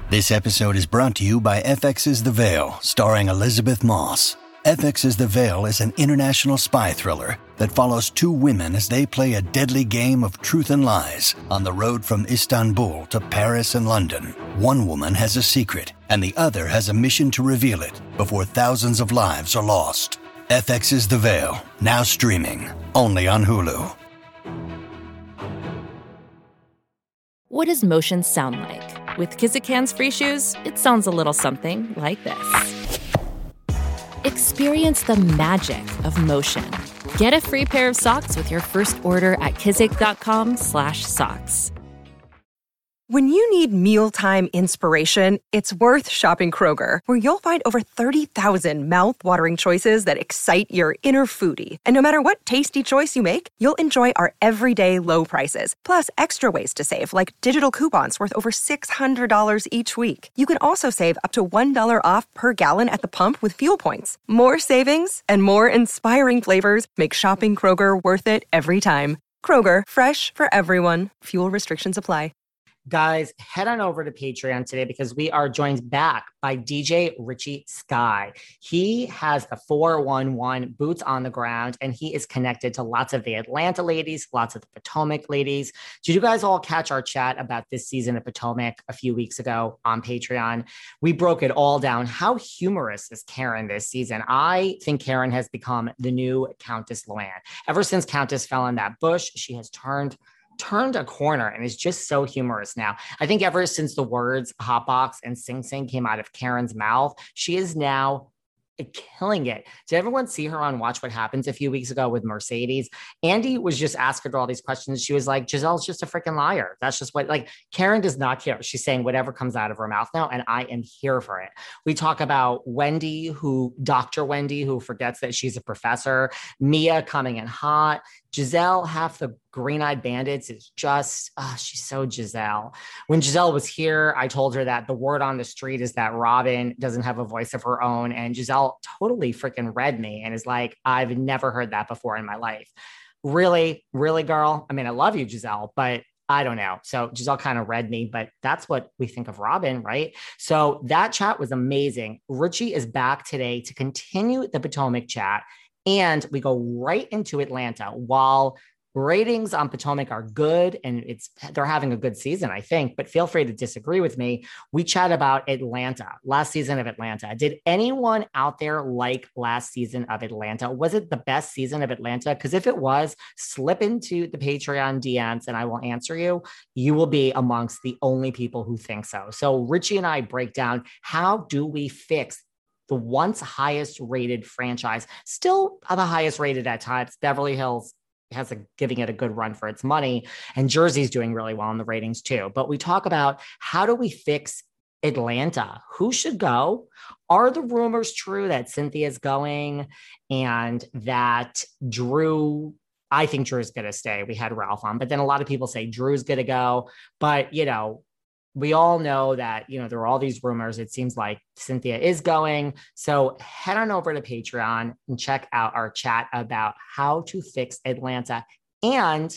This episode is brought to you by FX's The Veil, starring Elizabeth Moss. FX's The Veil is an international spy thriller that follows two women as they play a deadly game of truth and lies on the road from Istanbul to Paris and London. One woman has a secret, and the other has a mission to reveal it before thousands of lives are lost. FX's The Veil, now streaming, only on Hulu. What does motion sound like? With Kizikans free shoes, it sounds a little something like this. Experience the magic of motion. Get a free pair of socks with your first order at kizik.com/socks. When you need mealtime inspiration, it's worth shopping Kroger, where you'll find over 30,000 mouth-watering choices that excite your inner foodie. And no matter what tasty choice you make, you'll enjoy our everyday low prices, plus extra ways to save, like digital coupons worth over $600 each week. You can also save up to $1 off per gallon at the pump with fuel points. More savings and more inspiring flavors make shopping Kroger worth it every time. Kroger, fresh for everyone. Fuel restrictions apply. Guys, head on over to Patreon today because we are joined back by DJ Richie Sky. He has a 411 boots on the ground, and he is connected to lots of the Atlanta ladies, lots of the Potomac ladies. Did you guys all catch our chat about this season of Potomac a few weeks ago on Patreon? We broke it all down. How humorous is Karen this season? I think Karen has become the new Countess Luann. Ever since Countess fell in that bush, she has turned a corner and is just so humorous now. I think ever since the words Hotbox and Sing Sing came out of Karen's mouth, she is now killing it. Did everyone see her on Watch What Happens a few weeks ago with Mercedes? Andy was just asking her all these questions. She was like, Giselle's just a freaking liar. That's just what, like, Karen does not care. She's saying whatever comes out of her mouth now, and I am here for it. We talk about Dr. Wendy, who forgets that she's a professor, Mia coming in hot, Giselle, half the Green-Eyed Bandits is just, she's so Giselle. When Giselle was here, I told her that the word on the street is that Robin doesn't have a voice of her own. And Giselle totally freaking read me and is like, I've never heard that before in my life. Really, really, girl? I mean, I love you, Giselle, but I don't know. So Giselle kind of read me, but that's what we think of Robin, right? So that chat was amazing. Richie is back today to continue the Potomac chat. And we go right into Atlanta. While ratings on Potomac are good and they're having a good season, I think, but feel free to disagree with me. We chat about Atlanta, last season of Atlanta. Did anyone out there like last season of Atlanta? Was it the best season of Atlanta? Because if it was, slip into the Patreon DMs and I will answer you. You will be amongst the only people who think so. So Richie and I break down, how do we fix the once highest rated franchise, still the highest rated at times. Beverly Hills giving it a good run for its money, and Jersey's doing really well in the ratings too. But we talk about, how do we fix Atlanta? Who should go? Are the rumors true that Cynthia's going and that Drew? I think Drew's going to stay. We had Ralph on, but then a lot of people say Drew's going to go. But, we all know that, there are all these rumors. It seems like Cynthia is going. So head on over to Patreon and check out our chat about how to fix Atlanta. And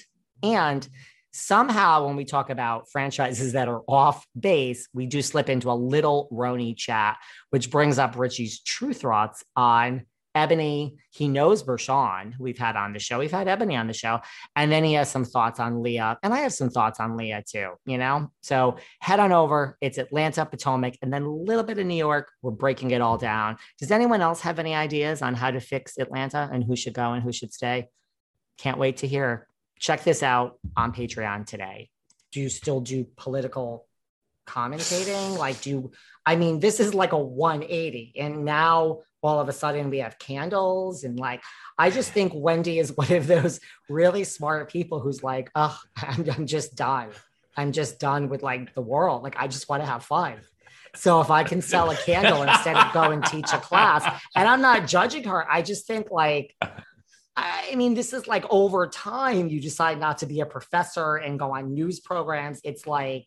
somehow when we talk about franchises that are off base, we do slip into a little Roni chat, which brings up Richie's true thoughts on Ebony. He knows Vershawn, who we've had on the show. We've had Ebony on the show. And then he has some thoughts on Leah. And I have some thoughts on Leah too, So head on over. It's Atlanta, Potomac, and then a little bit of New York. We're breaking it all down. Does anyone else have any ideas on how to fix Atlanta and who should go and who should stay? Can't wait to hear. Check this out on Patreon today. Do you still do political commentating? This is like a 180. And now all of a sudden we have candles and I just think Wendy is one of those really smart people who's like, I'm just done. I'm just done with the world. I just want to have fun. So if I can sell a candle instead of go and teach a class, and I'm not judging her, I just think this is over time, you decide not to be a professor and go on news programs. It's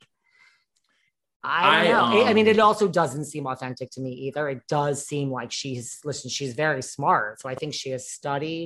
I don't know. It also doesn't seem authentic to me either. It does seem like she's very smart. So I think she has studied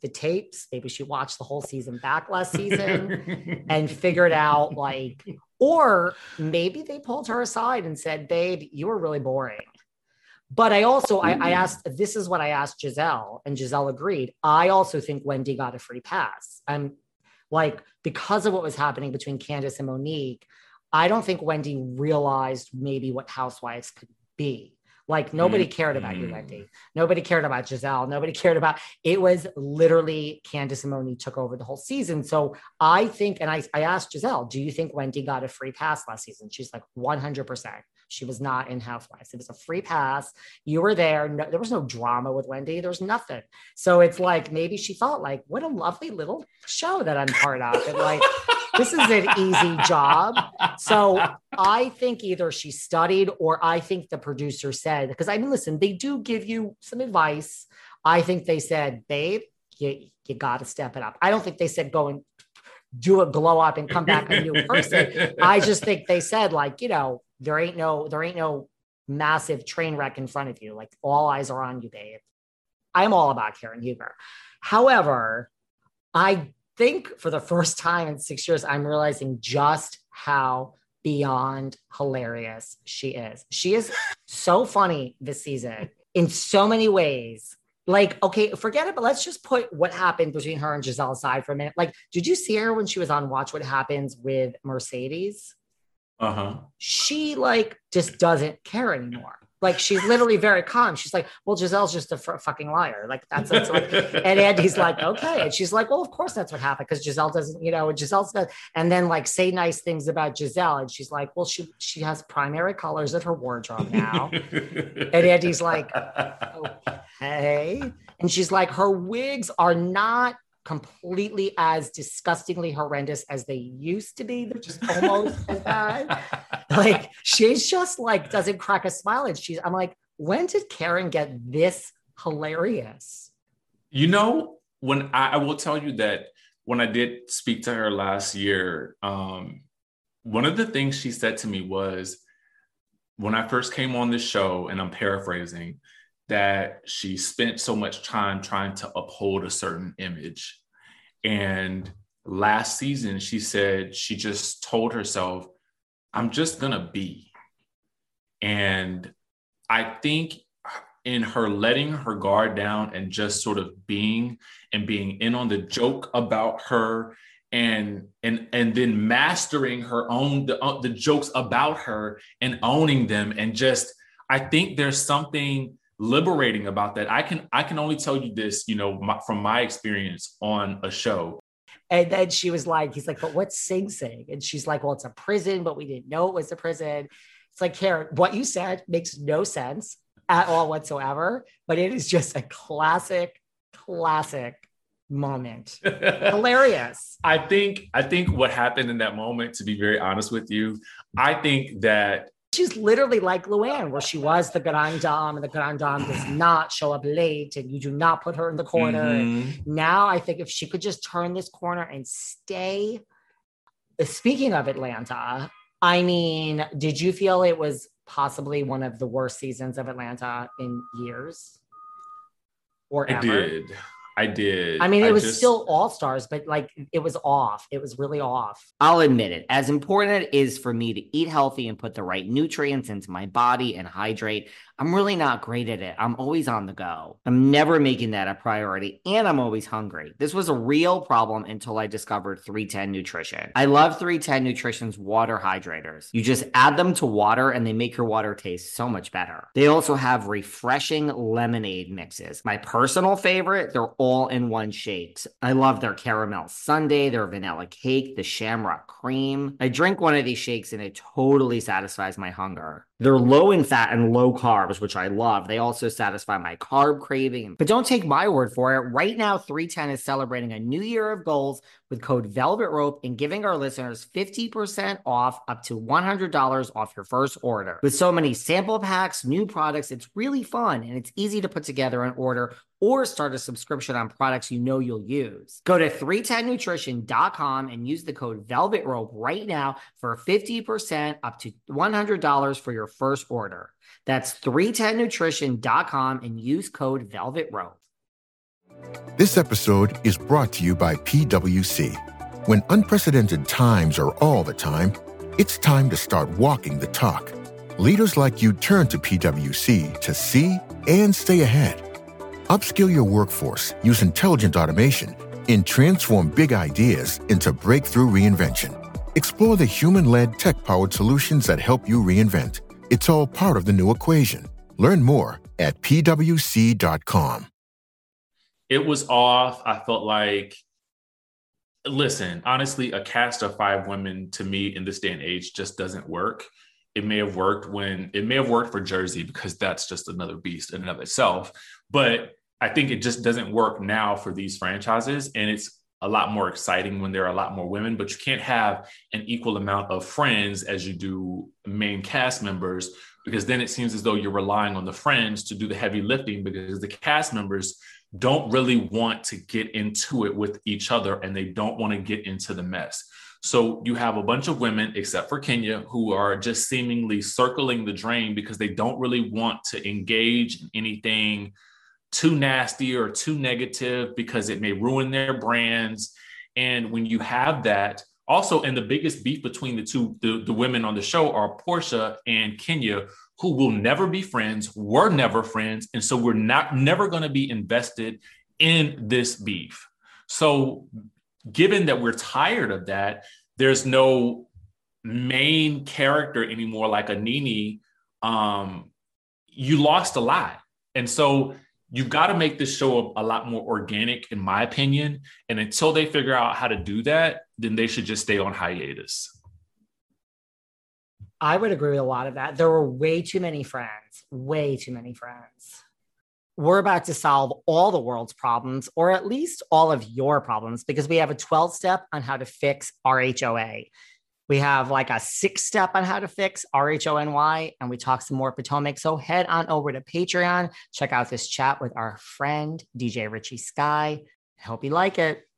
the tapes. Maybe she watched the whole season back last season and figured out like, or maybe they pulled her aside and said, babe, you were really boring. But I also, I asked, this is what I asked Giselle, and Giselle agreed. I also think Wendy got a free pass. I'm like, because of what was happening between Candace and Monique, I don't think Wendy realized maybe what Housewives could be. Like nobody cared about you, Wendy. Nobody cared about Giselle. Nobody cared about, it was literally Candace and Monique took over the whole season. So I think, and I asked Giselle, do you think Wendy got a free pass last season? She's like 100%. She was not in Housewives. It was a free pass. You were there. No, there was no drama with Wendy. There was nothing. So it's like, maybe she thought like, what a lovely little show that I'm part of. And like, this is an easy job. So I think either she studied or I think the producer said, because I mean, listen, they do give you some advice. I think they said, babe, you got to step it up. I don't think they said, go and do a glow up and come back a new person. I just think they said like, you know, there ain't no massive train wreck in front of you. Like all eyes are on you, babe. I'm all about Karen Huger. However, I think for the first time in 6 years, I'm realizing just how beyond hilarious she is. She is so funny this season in so many ways. Like, okay, forget it, but let's just put what happened between her and Giselle aside for a minute. Like, did you see her when she was on Watch What Happens with Mercedes? She like just doesn't care anymore. Like she's literally very calm. She's like, well, Giselle's just a fucking liar. Like that's like, and Andy's like, okay. And she's like, well, of course that's what happened. Cause Giselle doesn't, you know, Giselle's does, and then like say nice things about Giselle. And she's like, well, she has primary colors in her wardrobe now. And Andy's like, okay. And she's like, her wigs are not completely as disgustingly horrendous as they used to be. They're just almost as bad. Like she's just like doesn't crack a smile. And I'm like, when did Karen get this hilarious? You know, when I will tell you that when I did speak to her last year, one of the things she said to me was when I first came on this show, and I'm paraphrasing, that she spent so much time trying to uphold a certain image. And last season, she said she just told herself, I'm just going to be. And I think in her letting her guard down and just sort of being in on the joke about her and then mastering her own, the jokes about her and owning them. And just, I think there's something liberating about that. I can only tell you this, you know, from my experience on a show. And then she was like, he's like, but what's Sing Sing? And she's like, well, it's a prison, but we didn't know it was a prison. It's like, Karen, what you said makes no sense at all whatsoever, but it is just a classic moment. Hilarious. I think what happened in that moment, to be very honest with you, I think that she's literally like Luann, where she was the Grand Dame, and the Grand Dame does not show up late, and you do not put her in the corner. Mm-hmm. Now, I think if she could just turn this corner and stay. Speaking of Atlanta, I mean, did you feel it was possibly one of the worst seasons of Atlanta in years? Or ever? I did. I mean, it was still all-stars, but like it was off. It was really off. I'll admit it. As important it is for me to eat healthy and put the right nutrients into my body and hydrate, I'm really not great at it. I'm always on the go. I'm never making that a priority, and I'm always hungry. This was a real problem until I discovered 310 Nutrition. I love 310 Nutrition's water hydrators. You just add them to water and they make your water taste so much better. They also have refreshing lemonade mixes. My personal favorite, they're all-in-one shakes. I love their caramel sundae, their vanilla cake, the shamrock cream. I drink one of these shakes and it totally satisfies my hunger. They're low in fat and low carbs, which I love. They also satisfy my carb craving. But don't take my word for it. Right now, 310 is celebrating a new year of goals with code Velvet Rope and giving our listeners 50% off up to $100 off your first order. With so many sample packs, new products, it's really fun and it's easy to put together an order or start a subscription on products you know you'll use. Go to 310nutrition.com and use the code Velvet Rope right now for 50% up to $100 for your first order. That's 310nutrition.com and use code Velvet Rope. This episode is brought to you by PwC. When unprecedented times are all the time, it's time to start walking the talk. Leaders like you turn to PwC to see and stay ahead. Upskill your workforce, use intelligent automation, and transform big ideas into breakthrough reinvention. Explore the human-led, tech-powered solutions that help you reinvent. It's all part of the new equation. Learn more at pwc.com. It was off. I felt like, listen, honestly, a cast of 5 women to me in this day and age just doesn't work. It may have worked for Jersey because that's just another beast in and of itself. But I think it just doesn't work now for these franchises. And it's a lot more exciting when there are a lot more women, but you can't have an equal amount of friends as you do main cast members, because then it seems as though you're relying on the friends to do the heavy lifting, because the cast members don't really want to get into it with each other and they don't want to get into the mess. So you have a bunch of women, except for Kenya, who are just seemingly circling the drain because they don't really want to engage in anything too nasty or too negative because it may ruin their brands. And when you have that, also, and the biggest beef between the women on the show are Portia and Kenya, who will never be friends, were never friends. And so we're never going to be invested in this beef. So given that we're tired of that, there's no main character anymore like a Nene. You lost a lot. And so you've got to make this show a lot more organic, in my opinion. And until they figure out how to do that, then they should just stay on hiatus. I would agree with a lot of that. There were way too many friends, way too many friends. We're about to solve all the world's problems, or at least all of your problems, because we have a 12-step on how to fix RHOA. We have like a 6-step on how to fix RHONY, and we talk some more Potomac. So head on over to Patreon. Check out this chat with our friend, DJ Richie Sky. I hope you like it.